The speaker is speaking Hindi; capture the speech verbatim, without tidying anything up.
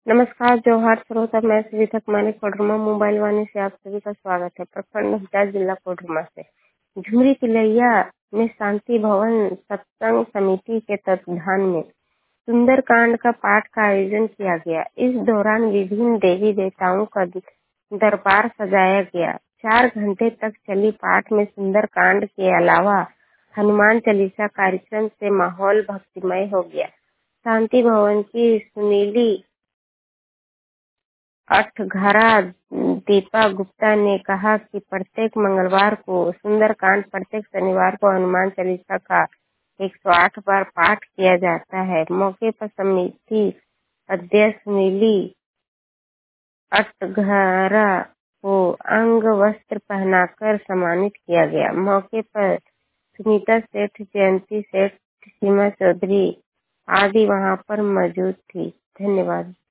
नमस्कार जोहार श्रोता, मैं सुविधा कुमारी कोडरमा मोबाइल वाणी से आप सभी का स्वागत है। प्रखंड हिसार जिला कोडरमा से झुमरी तिलैया में शांति भवन सत्संग समिति के तत्वाधान में सुंदरकांड का पाठ का आयोजन किया गया। इस दौरान विभिन्न देवी देवताओं का दरबार सजाया गया। चार घंटे तक चली पाठ में सुंदरकांड के अलावा हनुमान चालीसा कार्यक्रम से माहौल भक्तिमय हो गया। शांति भवन की सुनीली अठघरा दीपा गुप्ता ने कहा कि प्रत्येक मंगलवार को सुंदरकांड, प्रत्येक शनिवार को हनुमान चालीसा का एक सौ आठ बार पाठ किया जाता है। मौके पर समिति अध्यक्ष सुनीली अठघरा को अंग वस्त्र पहनाकर सम्मानित किया गया। मौके पर सुनीता सेठ, जयंती सेठ, सीमा चौधरी आदि वहां पर मौजूद थी। धन्यवाद।